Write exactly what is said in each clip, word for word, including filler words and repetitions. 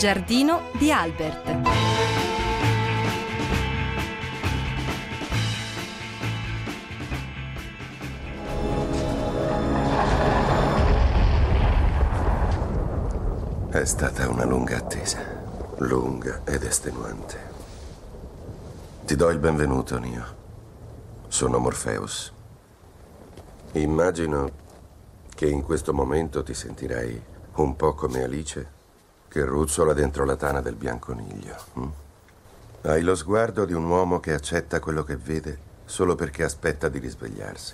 giardino di Albert. È stata una lunga attesa, lunga ed estenuante. Ti do il benvenuto, Neo. Sono Morpheus. Immagino che in questo momento ti sentirai un po' come Alice, che ruzzola dentro la tana del bianconiglio. Hm? Hai lo sguardo di un uomo che accetta quello che vede solo perché aspetta di risvegliarsi.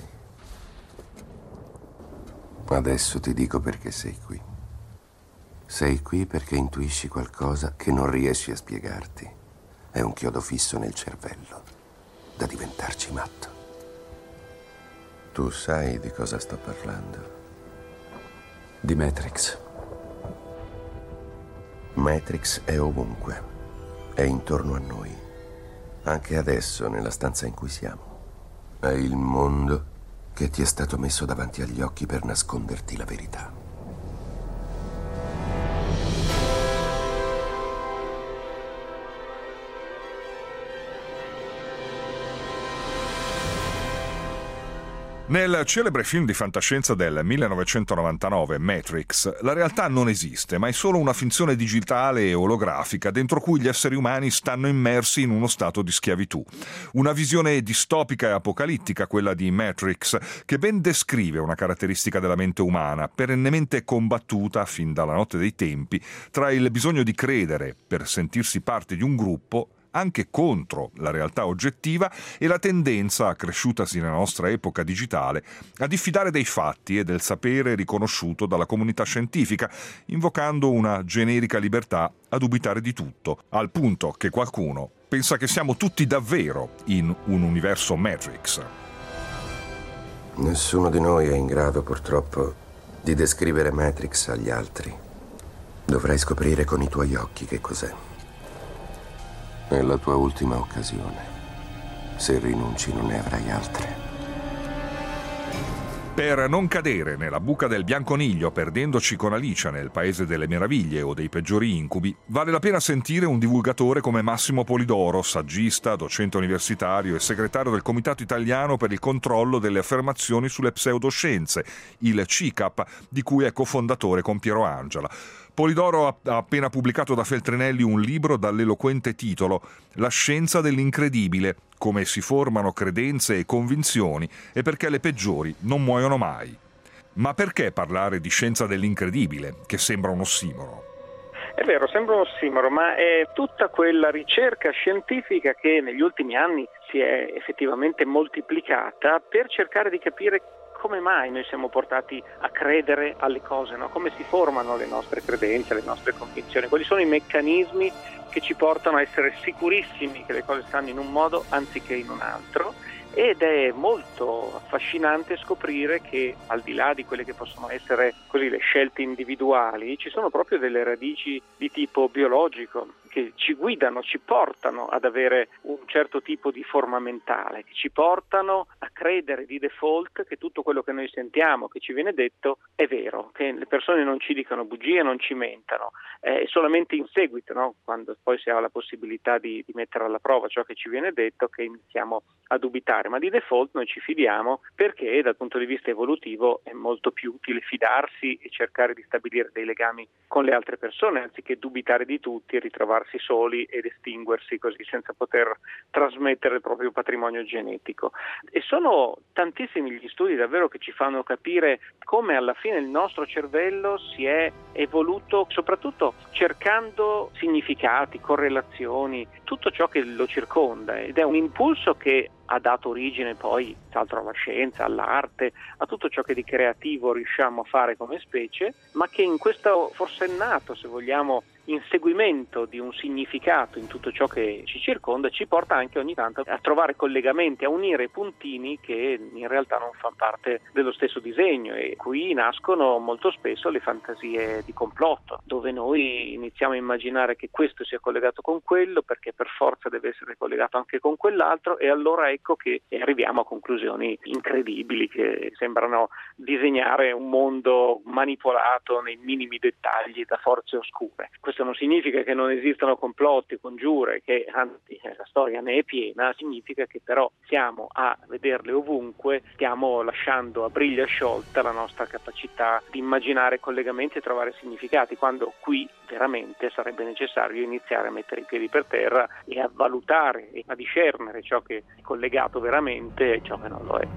Adesso ti dico perché sei qui. Sei qui perché intuisci qualcosa che non riesci a spiegarti. È un chiodo fisso nel cervello, da diventarci matto. Tu sai di cosa sto parlando? Di Matrix. Matrix è ovunque, è intorno a noi, anche adesso nella stanza in cui siamo. È il mondo che ti è stato messo davanti agli occhi per nasconderti la verità. Nel celebre film di fantascienza del millenovecentonovantanove, Matrix, la realtà non esiste, ma è solo una finzione digitale e olografica dentro cui gli esseri umani stanno immersi in uno stato di schiavitù. Una visione distopica e apocalittica, quella di Matrix, che ben descrive una caratteristica della mente umana, perennemente combattuta fin dalla notte dei tempi, tra il bisogno di credere per sentirsi parte di un gruppo anche contro la realtà oggettiva e la tendenza, accresciutasi nella nostra epoca digitale, a diffidare dei fatti e del sapere riconosciuto dalla comunità scientifica, invocando una generica libertà a dubitare di tutto, al punto che qualcuno pensa che siamo tutti davvero in un universo Matrix. Nessuno di noi è in grado, purtroppo, di descrivere Matrix agli altri. Dovrai scoprire con i tuoi occhi che cos'è. È la tua ultima occasione. Se rinunci non ne avrai altre. Per non cadere nella buca del bianconiglio perdendoci con Alicia nel Paese delle Meraviglie o dei peggiori incubi, vale la pena sentire un divulgatore come Massimo Polidoro, saggista, docente universitario e segretario del Comitato Italiano per il controllo delle affermazioni sulle pseudoscienze, il C I C A P, di cui è cofondatore con Piero Angela. Polidoro ha appena pubblicato da Feltrinelli un libro dall'eloquente titolo La scienza dell'incredibile, come si formano credenze e convinzioni e perché le peggiori non muoiono mai. Ma perché parlare di scienza dell'incredibile, che sembra un ossimoro? È vero, sembra un ossimoro, ma è tutta quella ricerca scientifica che negli ultimi anni si è effettivamente moltiplicata per cercare di capire come mai noi siamo portati a credere alle cose, no? Come si formano le nostre credenze, le nostre convinzioni, quali sono i meccanismi che ci portano a essere sicurissimi che le cose stanno in un modo anziché in un altro. Ed è molto affascinante scoprire che al di là di quelle che possono essere così le scelte individuali, ci sono proprio delle radici di tipo biologico che ci guidano, ci portano ad avere un certo tipo di forma mentale, che ci portano a credere di default che tutto quello che noi sentiamo, che ci viene detto, è vero, che le persone non ci dicano bugie, non ci mentano, è solamente in seguito, no? Quando poi si ha la possibilità di, di mettere alla prova ciò che ci viene detto, che iniziamo a dubitare, ma di default noi ci fidiamo perché dal punto di vista evolutivo è molto più utile fidarsi e cercare di stabilire dei legami con le altre persone anziché dubitare di tutti e ritrovarsi soli ed estinguersi così senza poter trasmettere il proprio patrimonio genetico. E sono tantissimi gli studi davvero che ci fanno capire come alla fine il nostro cervello si è evoluto soprattutto cercando significati, correlazioni, tutto ciò che lo circonda, ed è un impulso che ha dato origine poi, tra l'altro, alla scienza, all'arte, a tutto ciò che di creativo riusciamo a fare come specie, ma che in questo forsennato, se vogliamo, inseguimento di un significato in tutto ciò che ci circonda, ci porta anche ogni tanto a trovare collegamenti, a unire puntini che in realtà non fanno parte dello stesso disegno, e qui nascono molto spesso le fantasie di complotto, dove noi iniziamo a immaginare che questo sia collegato con quello perché per forza deve essere collegato anche con quell'altro, e allora ecco che arriviamo a conclusioni incredibili che sembrano disegnare un mondo manipolato nei minimi dettagli da forze oscure. Questo Questo non significa che non esistano complotti, congiure, che anzi la storia ne è piena, significa che però siamo a vederle ovunque, stiamo lasciando a briglia sciolta la nostra capacità di immaginare collegamenti e trovare significati, quando qui veramente sarebbe necessario iniziare a mettere i piedi per terra e a valutare e a discernere ciò che è collegato veramente e ciò che non lo è.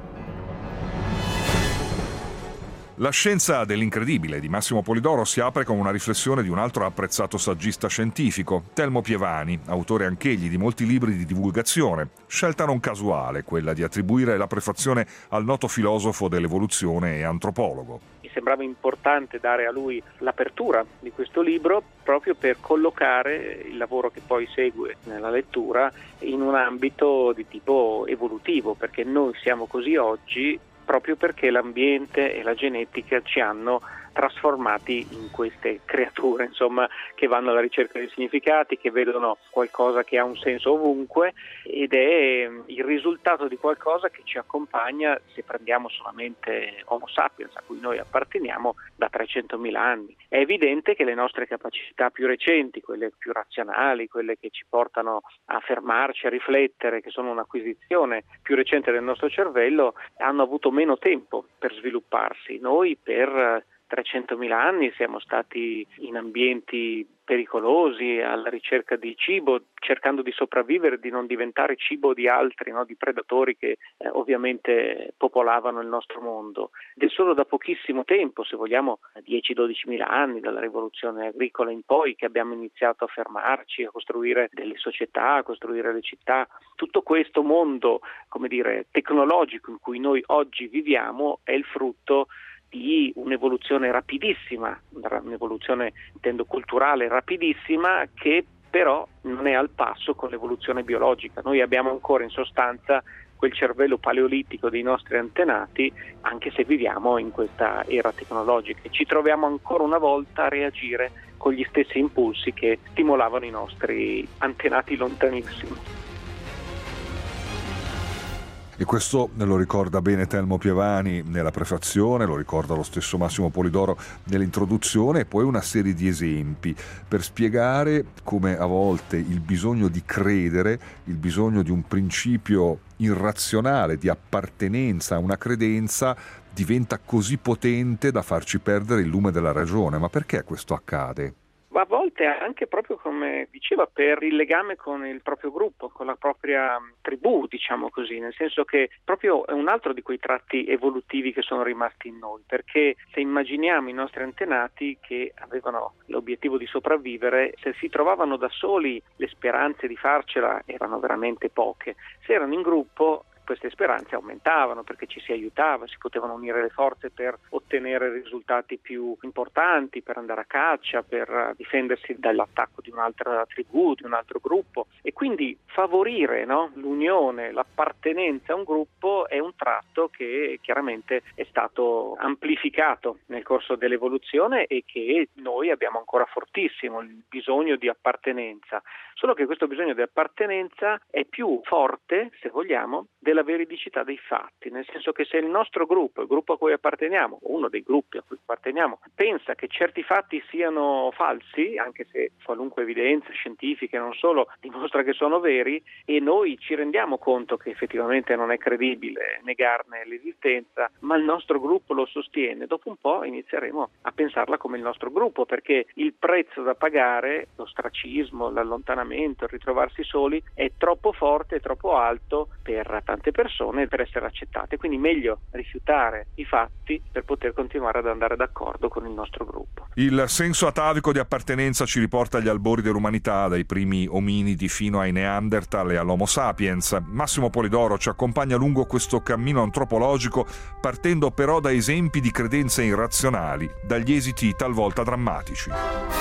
La scienza dell'incredibile di Massimo Polidoro si apre con una riflessione di un altro apprezzato saggista scientifico, Telmo Pievani, autore anch'egli di molti libri di divulgazione. Scelta non casuale, quella di attribuire la prefazione al noto filosofo dell'evoluzione e antropologo. Mi sembrava importante dare a lui l'apertura di questo libro proprio per collocare il lavoro che poi segue nella lettura in un ambito di tipo evolutivo, perché noi siamo così oggi proprio perché l'ambiente e la genetica ci hanno trasformati in queste creature, insomma, che vanno alla ricerca di significati, che vedono qualcosa che ha un senso ovunque, ed è il risultato di qualcosa che ci accompagna, se prendiamo solamente Homo sapiens, a cui noi apparteniamo, da trecentomila anni. È evidente che le nostre capacità più recenti, quelle più razionali, quelle che ci portano a fermarci, a riflettere, che sono un'acquisizione più recente del nostro cervello, hanno avuto meno tempo per svilupparsi. Noi per trecentomila anni siamo stati in ambienti pericolosi, alla ricerca di cibo, cercando di sopravvivere, di non diventare cibo di altri, no? Di predatori che eh, ovviamente popolavano il nostro mondo. Ed è solo da pochissimo tempo, se vogliamo dieci dodici mila anni, dalla rivoluzione agricola in poi, che abbiamo iniziato a fermarci, a costruire delle società, a costruire le città. Tutto questo mondo, come dire, tecnologico in cui noi oggi viviamo è il frutto di un'evoluzione rapidissima, un'evoluzione intendo culturale rapidissima, che però non è al passo con l'evoluzione biologica. Noi abbiamo ancora in sostanza quel cervello paleolitico dei nostri antenati, anche se viviamo in questa era tecnologica, e ci troviamo ancora una volta a reagire con gli stessi impulsi che stimolavano i nostri antenati lontanissimi. E questo lo ricorda bene Telmo Pievani nella prefazione, lo ricorda lo stesso Massimo Polidoro nell'introduzione, e poi una serie di esempi per spiegare come a volte il bisogno di credere, il bisogno di un principio irrazionale di appartenenza a una credenza diventa così potente da farci perdere il lume della ragione. Ma perché questo accade? Ma a volte anche proprio, come diceva, per il legame con il proprio gruppo, con la propria tribù, diciamo così, nel senso che proprio è un altro di quei tratti evolutivi che sono rimasti in noi, perché se immaginiamo i nostri antenati che avevano l'obiettivo di sopravvivere, se si trovavano da soli le speranze di farcela erano veramente poche. Se erano in gruppo queste speranze aumentavano, perché ci si aiutava, si potevano unire le forze per ottenere risultati più importanti, per andare a caccia, per difendersi dall'attacco di un'altra tribù, di un altro gruppo, e quindi favorire, no, l'unione, l'appartenenza a un gruppo è un tratto che chiaramente è stato amplificato nel corso dell'evoluzione e che noi abbiamo ancora fortissimo, il bisogno di appartenenza. Solo che questo bisogno di appartenenza è più forte, se vogliamo, della veridicità dei fatti, nel senso che se il nostro gruppo, il gruppo a cui apparteniamo, uno dei gruppi a cui apparteniamo, pensa che certi fatti siano falsi, anche se qualunque evidenza scientifica e non solo dimostra che sono veri, e noi ci rendiamo conto che effettivamente non è credibile negarne l'esistenza, ma il nostro gruppo lo sostiene, dopo un po' inizieremo a pensarla come il nostro gruppo, perché il prezzo da pagare, l'ostracismo, l'allontanamento, il ritrovarsi soli, è troppo forte, è troppo alto per tante persone per essere accettate, quindi meglio rifiutare i fatti per poter continuare ad andare d'accordo con il nostro gruppo. Il senso atavico di appartenenza ci riporta agli albori dell'umanità, dai primi ominidi fino ai Neanderthal e all'Homo sapiens. Massimo Polidoro ci accompagna lungo questo cammino antropologico, partendo però da esempi di credenze irrazionali, dagli esiti talvolta drammatici.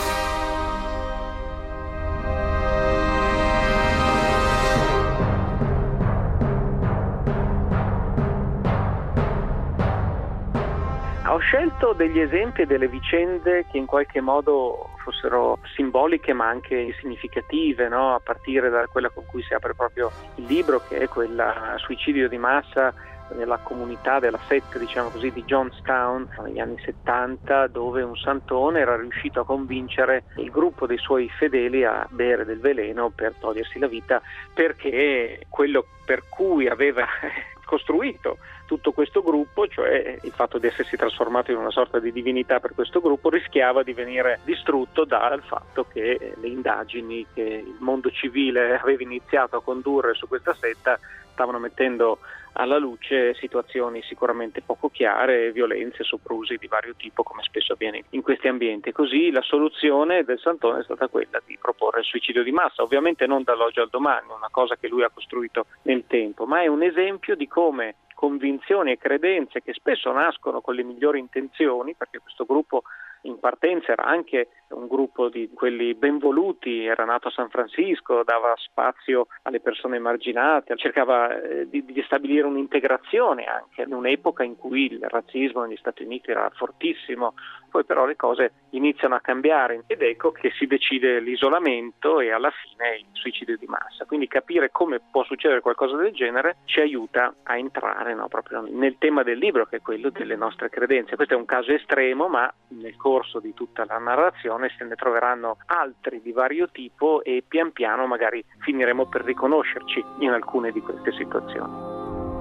Ho scelto degli esempi e delle vicende che in qualche modo fossero simboliche ma anche significative, no? A partire da quella con cui si apre proprio il libro, che è quella suicidio di massa nella comunità della setta, diciamo così, di Johnstown negli anni settanta, dove un santone era riuscito a convincere il gruppo dei suoi fedeli a bere del veleno per togliersi la vita, perché quello per cui aveva costruito tutto questo gruppo, cioè il fatto di essersi trasformato in una sorta di divinità per questo gruppo, rischiava di venire distrutto dal fatto che le indagini che il mondo civile aveva iniziato a condurre su questa setta stavano mettendo alla luce situazioni sicuramente poco chiare, violenze, soprusi di vario tipo, come spesso avviene in questi ambienti. Così la soluzione del santone è stata quella di proporre il suicidio di massa, ovviamente non dall'oggi al domani, una cosa che lui ha costruito nel tempo, ma è un esempio di come convinzioni e credenze che spesso nascono con le migliori intenzioni, perché questo gruppo in partenza era anche un gruppo di quelli ben voluti, era nato a San Francisco, dava spazio alle persone emarginate, cercava eh, di, di stabilire un'integrazione anche in un'epoca in cui il razzismo negli Stati Uniti era fortissimo. Poi però le cose iniziano a cambiare ed ecco che si decide l'isolamento e alla fine il suicidio di massa. Quindi capire come può succedere qualcosa del genere ci aiuta a entrare, no, proprio nel tema del libro, che è quello delle nostre credenze. Questo è un caso estremo, ma nel corso di tutta la narrazione se ne troveranno altri di vario tipo e pian piano magari finiremo per riconoscerci in alcune di queste situazioni.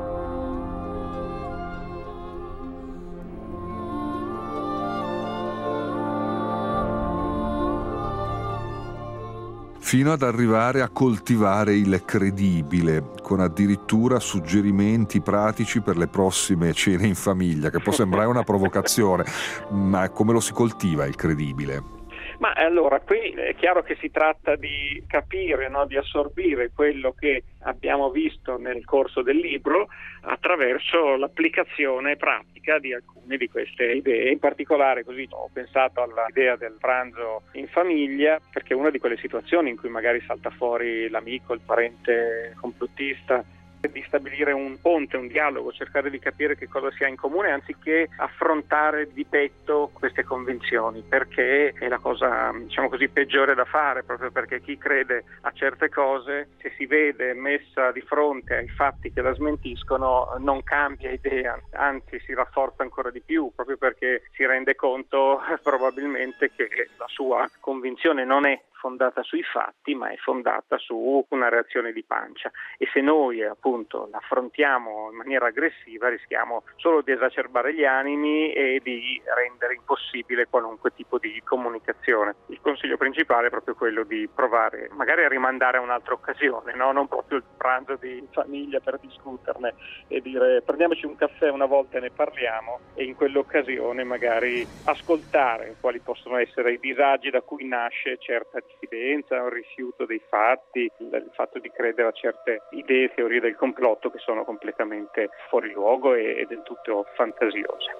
Fino ad arrivare a coltivare il credibile, con addirittura suggerimenti pratici per le prossime cene in famiglia, che può sembrare una provocazione, ma come lo si coltiva il credibile? Ma allora, qui è chiaro che si tratta di capire, no, di assorbire quello che abbiamo visto nel corso del libro attraverso l'applicazione pratica di alcune di queste idee. In particolare, così ho pensato all'idea del pranzo in famiglia, perché è una di quelle situazioni in cui magari salta fuori l'amico, il parente complottista, di stabilire un ponte, un dialogo, cercare di capire che cosa si ha in comune anziché affrontare di petto queste convinzioni, perché è la cosa, diciamo così, peggiore da fare, proprio perché chi crede a certe cose, se si vede messa di fronte ai fatti che la smentiscono, non cambia idea, anzi si rafforza ancora di più, proprio perché si rende conto probabilmente che la sua convinzione non è fondata sui fatti, ma è fondata su una reazione di pancia, e se noi appunto l'affrontiamo in maniera aggressiva rischiamo solo di esacerbare gli animi e di rendere impossibile qualunque tipo di comunicazione. Il consiglio principale è proprio quello di provare magari a rimandare a un'altra occasione, no? Non proprio il pranzo di famiglia per discuterne e dire prendiamoci un caffè una volta e ne parliamo, e in quell'occasione magari ascoltare quali possono essere i disagi da cui nasce certa diffidenza, un rifiuto dei fatti, il fatto di credere a certe idee, teorie del complotto che sono completamente fuori luogo e del tutto fantasiose.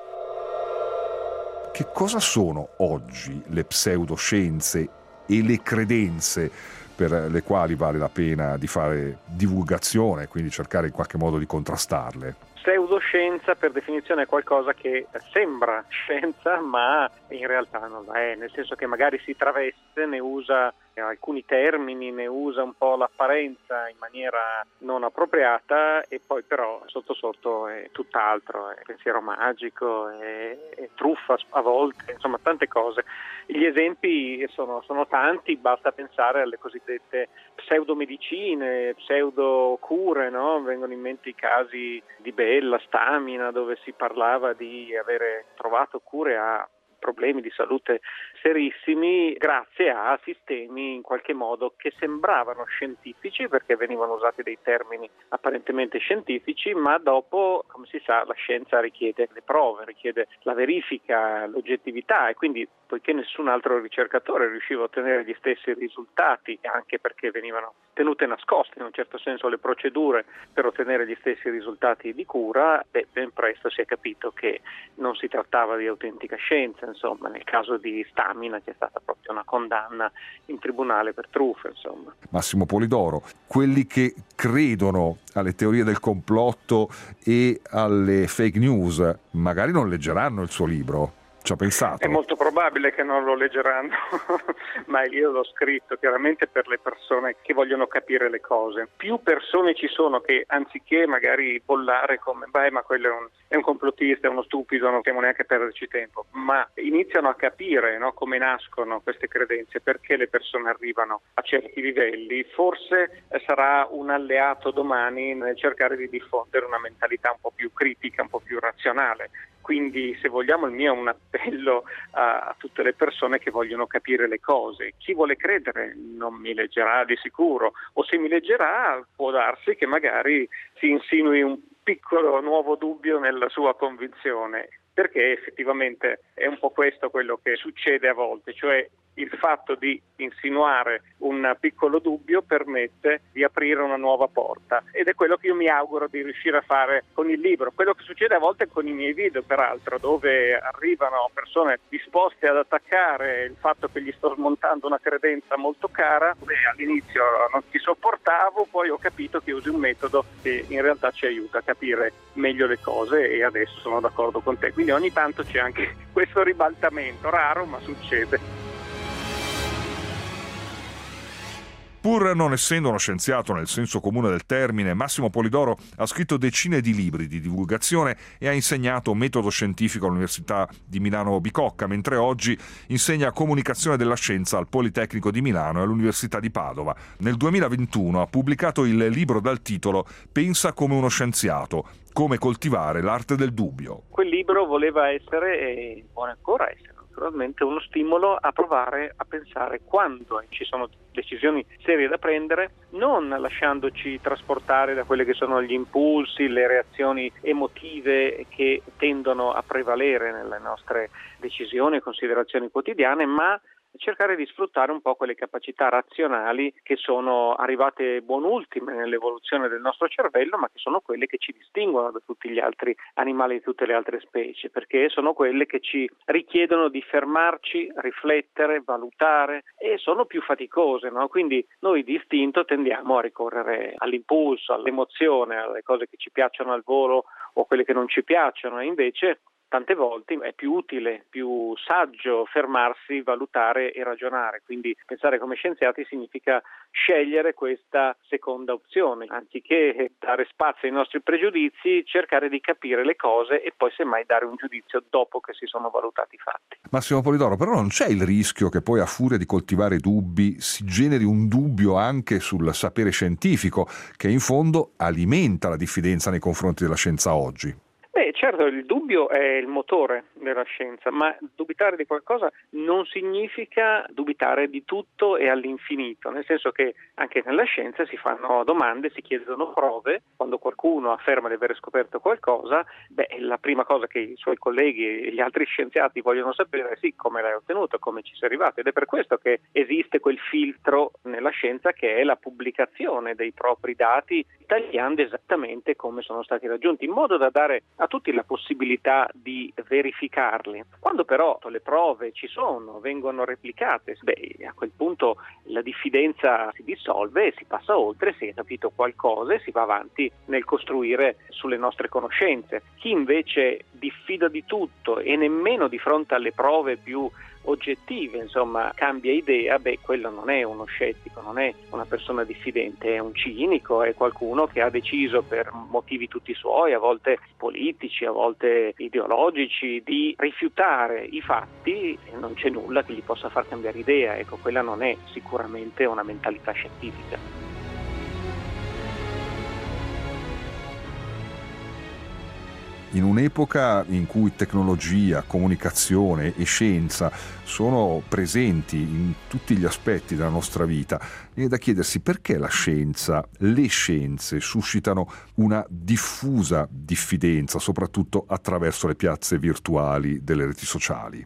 Che cosa sono oggi le pseudoscienze e le credenze per le quali vale la pena di fare divulgazione, quindi cercare in qualche modo di contrastarle? Pseudoscienza per definizione è qualcosa che sembra scienza ma in realtà non lo è, nel senso che magari si traveste, ne usa alcuni termini, ne usa un po' l'apparenza in maniera non appropriata e poi però sotto sotto è tutt'altro, è pensiero magico, è, è truffa a volte, insomma tante cose. Gli esempi sono, sono tanti, basta pensare alle cosiddette pseudomedicine, pseudocure, no? Vengono in mente i casi di Bella, Stamina, dove si parlava di avere trovato cure a problemi di salute serissimi grazie a sistemi in qualche modo che sembravano scientifici perché venivano usati dei termini apparentemente scientifici, ma dopo, come si sa, la scienza richiede le prove, richiede la verifica, l'oggettività, e quindi poiché nessun altro ricercatore riusciva a ottenere gli stessi risultati, anche perché venivano tenute nascoste in un certo senso le procedure per ottenere gli stessi risultati di cura, beh, ben presto si è capito che non si trattava di autentica scienza. Insomma, nel caso di Stamina c'è stata proprio una condanna in tribunale per truffa, insomma. Massimo Polidoro, quelli che credono alle teorie del complotto e alle fake news magari non leggeranno il suo libro. Ci ha pensato? È molto probabile che non lo leggeranno, ma io l'ho scritto chiaramente per le persone che vogliono capire le cose. Più persone ci sono che, anziché magari bollare come beh ma quello è un, è un complottista, è uno stupido, non stiamo neanche a perderci tempo, ma iniziano a capire, no, come nascono queste credenze, perché le persone arrivano a certi livelli, forse sarà un alleato domani nel cercare di diffondere una mentalità un po' più critica, un po' più razionale. Quindi, se vogliamo, il mio è un appello a, a tutte le persone che vogliono capire le cose. Chi vuole credere non mi leggerà di sicuro, o se mi leggerà può darsi che magari si insinui un piccolo nuovo dubbio nella sua convinzione, perché effettivamente è un po' questo quello che succede a volte, cioè il fatto di insinuare un piccolo dubbio permette di aprire una nuova porta, ed è quello che io mi auguro di riuscire a fare con il libro, quello che succede a volte con i miei video peraltro, dove arrivano persone disposte ad attaccare il fatto che gli sto smontando una credenza molto cara. Beh, all'inizio non ti sopportavo, poi ho capito che usi un metodo che in realtà ci aiuta a capire meglio le cose e adesso sono d'accordo con te, quindi ogni tanto c'è anche questo ribaltamento, raro ma succede. Pur non essendo uno scienziato nel senso comune del termine, Massimo Polidoro ha scritto decine di libri di divulgazione e ha insegnato metodo scientifico all'Università di Milano Bicocca, mentre oggi insegna comunicazione della scienza al Politecnico di Milano e all'Università di Padova. Nel duemilaventuno ha pubblicato il libro dal titolo Pensa come uno scienziato, come coltivare l'arte del dubbio. Quel libro voleva essere, e vuole ancora essere, naturalmente uno stimolo a provare a pensare quando ci sono decisioni serie da prendere, non lasciandoci trasportare da quelle che sono gli impulsi, le reazioni emotive che tendono a prevalere nelle nostre decisioni e considerazioni quotidiane, ma cercare di sfruttare un po' quelle capacità razionali che sono arrivate buon ultime nell'evoluzione del nostro cervello, ma che sono quelle che ci distinguono da tutti gli altri animali di tutte le altre specie, perché sono quelle che ci richiedono di fermarci, riflettere, valutare, e sono più faticose, no? Quindi noi di istinto tendiamo a ricorrere all'impulso, all'emozione, alle cose che ci piacciono al volo o quelle che non ci piacciono, e invece tante volte è più utile, più saggio fermarsi, valutare e ragionare. Quindi pensare come scienziati significa scegliere questa seconda opzione, anziché dare spazio ai nostri pregiudizi, cercare di capire le cose e poi semmai dare un giudizio dopo che si sono valutati i fatti. Massimo Polidoro, però non c'è il rischio che poi a furia di coltivare dubbi si generi un dubbio anche sul sapere scientifico, che in fondo alimenta la diffidenza nei confronti della scienza oggi? Beh, certo, il dubbio è il motore della scienza, ma dubitare di qualcosa non significa dubitare di tutto e all'infinito, nel senso che anche nella scienza si fanno domande, si chiedono prove. Quando qualcuno afferma di aver scoperto qualcosa, beh, la prima cosa che i suoi colleghi e gli altri scienziati vogliono sapere è sì, come l'hai ottenuto, come ci sei arrivato, ed è per questo che esiste quel filtro nella scienza che è la pubblicazione dei propri dati, tagliando esattamente come sono stati raggiunti, in modo da dare a tutti la possibilità di verificarli. Quando però le prove ci sono, vengono replicate, beh, a quel punto la diffidenza si dissolve e si passa oltre, si è capito qualcosa e si va avanti nel costruire sulle nostre conoscenze. Chi invece diffida di tutto e nemmeno di fronte alle prove più oggettive, insomma, cambia idea, beh, quello non è uno scettico, non è una persona diffidente, è un cinico, è qualcuno che ha deciso per motivi tutti suoi, a volte politici, a volte ideologici, di rifiutare i fatti e non c'è nulla che gli possa far cambiare idea. Ecco, quella non è sicuramente una mentalità scientifica. In un'epoca in cui tecnologia, comunicazione e scienza sono presenti in tutti gli aspetti della nostra vita, viene da chiedersi perché la scienza, le scienze suscitano una diffusa diffidenza, soprattutto attraverso le piazze virtuali delle reti sociali. Beh,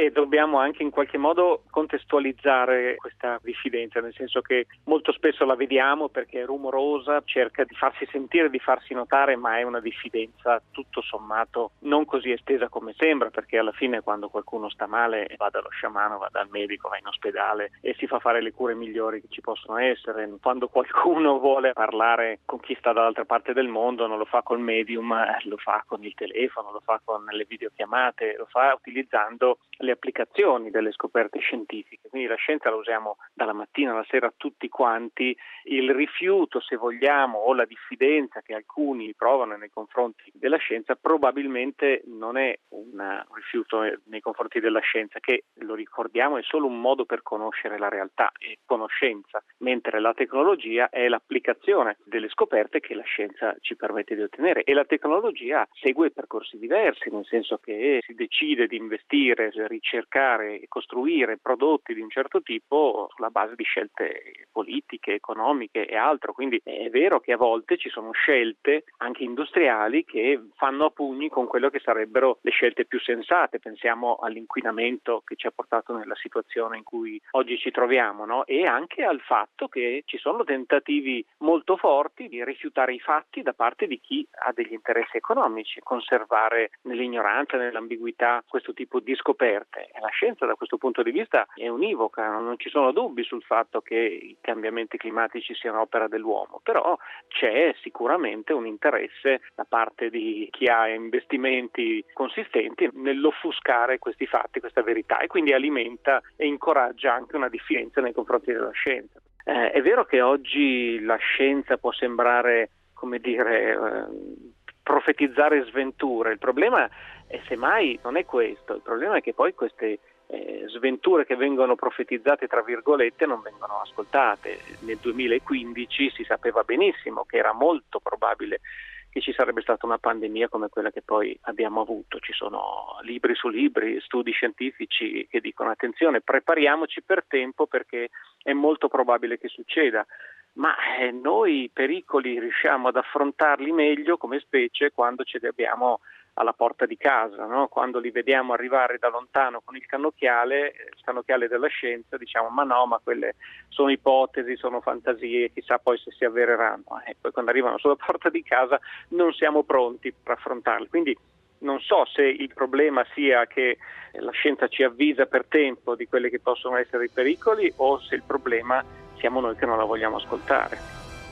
e dobbiamo anche in qualche modo contestualizzare questa diffidenza, nel senso che molto spesso la vediamo perché è rumorosa, cerca di farsi sentire, di farsi notare, ma è una diffidenza tutto sommato non così estesa come sembra, perché alla fine quando qualcuno sta male va dallo sciamano, va dal medico, va in ospedale e si fa fare le cure migliori che ci possono essere. Quando qualcuno vuole parlare con chi sta dall'altra parte del mondo non lo fa col medium, lo fa con il telefono, lo fa con le videochiamate, lo fa utilizzando le applicazioni delle scoperte scientifiche. Quindi la scienza la usiamo dalla mattina alla sera tutti quanti. Il rifiuto, se vogliamo, o la diffidenza che alcuni provano nei confronti della scienza probabilmente non è un rifiuto nei confronti della scienza, che, lo ricordiamo, è solo un modo per conoscere la realtà, è conoscenza, mentre la tecnologia è l'applicazione delle scoperte che la scienza ci permette di ottenere, e la tecnologia segue percorsi diversi, nel senso che si decide di investire, ricercare e costruire prodotti di un certo tipo sulla base di scelte politiche, economiche e altro. Quindi è vero che a volte ci sono scelte anche industriali che fanno a pugni con quello che sarebbero le scelte più sensate. Pensiamo all'inquinamento che ci ha portato nella situazione in cui oggi ci troviamo, no? E anche al fatto che ci sono tentativi molto forti di rifiutare i fatti da parte di chi ha degli interessi economici, conservare nell'ignoranza, nell'ambiguità questo tipo di scoperte. E la scienza da questo punto di vista è univoca, non ci sono dubbi sul fatto che i cambiamenti climatici siano opera dell'uomo, però c'è sicuramente un interesse da parte di chi ha investimenti consistenti nell'offuscare questi fatti, questa verità, e quindi alimenta e incoraggia anche una diffidenza nei confronti della scienza. Eh, è vero che oggi la scienza può sembrare, come dire, eh, profetizzare sventure. Il problema è semmai non è questo, il problema è che poi queste eh, sventure che vengono profetizzate tra virgolette non vengono ascoltate. Nel duemilaquindici si sapeva benissimo che era molto probabile che ci sarebbe stata una pandemia come quella che poi abbiamo avuto. Ci sono libri su libri, studi scientifici che dicono attenzione, prepariamoci per tempo perché è molto probabile che succeda. Ma eh, noi i pericoli riusciamo ad affrontarli meglio come specie quando ce li abbiamo alla porta di casa, no? Quando li vediamo arrivare da lontano con il cannocchiale, il cannocchiale della scienza, diciamo ma no, ma quelle sono ipotesi, sono fantasie, chissà poi se si avvereranno. E poi quando arrivano sulla porta di casa non siamo pronti per affrontarli. Quindi non so se il problema sia che la scienza ci avvisa per tempo di quelli che possono essere i pericoli, o se il problema siamo noi che non la vogliamo ascoltare.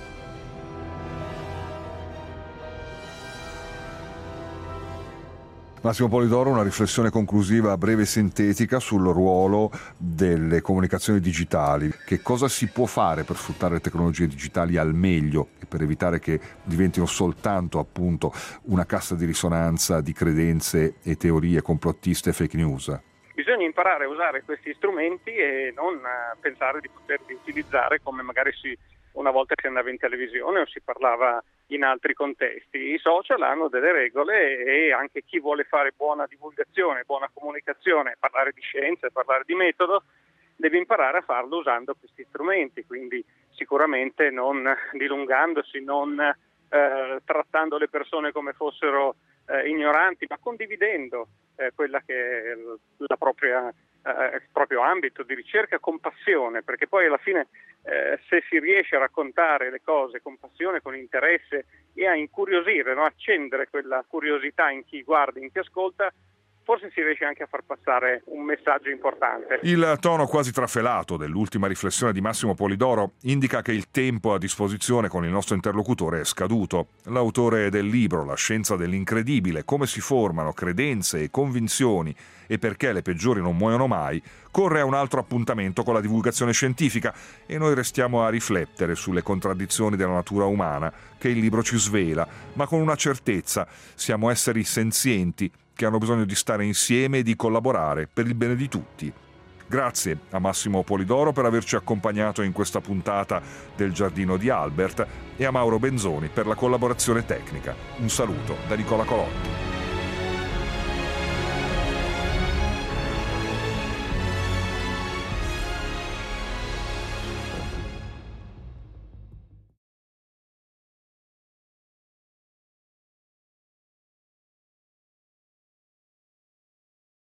Massimo Polidoro, una riflessione conclusiva breve e sintetica sul ruolo delle comunicazioni digitali. Che cosa si può fare per sfruttare le tecnologie digitali al meglio e per evitare che diventino soltanto appunto una cassa di risonanza di credenze e teorie complottiste e fake news? Bisogna imparare a usare questi strumenti e non pensare di poterli utilizzare come magari si, una volta si andava in televisione o si parlava in altri contesti. I social hanno delle regole e anche chi vuole fare buona divulgazione, buona comunicazione, parlare di scienza, parlare di metodo, deve imparare a farlo usando questi strumenti, quindi sicuramente non dilungandosi, non eh, trattando le persone come fossero eh, ignoranti, ma condividendo eh, quella che è la propria eh, il proprio ambito di ricerca con passione, perché poi alla fine eh, se si riesce a raccontare le cose con passione, con interesse e a incuriosire, no? Accendere quella curiosità in chi guarda, in chi ascolta, forse si riesce anche a far passare un messaggio importante. Il tono quasi trafelato dell'ultima riflessione di Massimo Polidoro indica che il tempo a disposizione con il nostro interlocutore è scaduto. L'autore del libro La scienza dell'incredibile, come si formano credenze e convinzioni e perché le peggiori non muoiono mai, corre a un altro appuntamento con la divulgazione scientifica e noi restiamo a riflettere sulle contraddizioni della natura umana che il libro ci svela, ma con una certezza: siamo esseri senzienti che hanno bisogno di stare insieme e di collaborare per il bene di tutti. Grazie a Massimo Polidoro per averci accompagnato in questa puntata del Giardino di Albert e a Mauro Benzoni per la collaborazione tecnica. Un saluto da Nicola Colotto.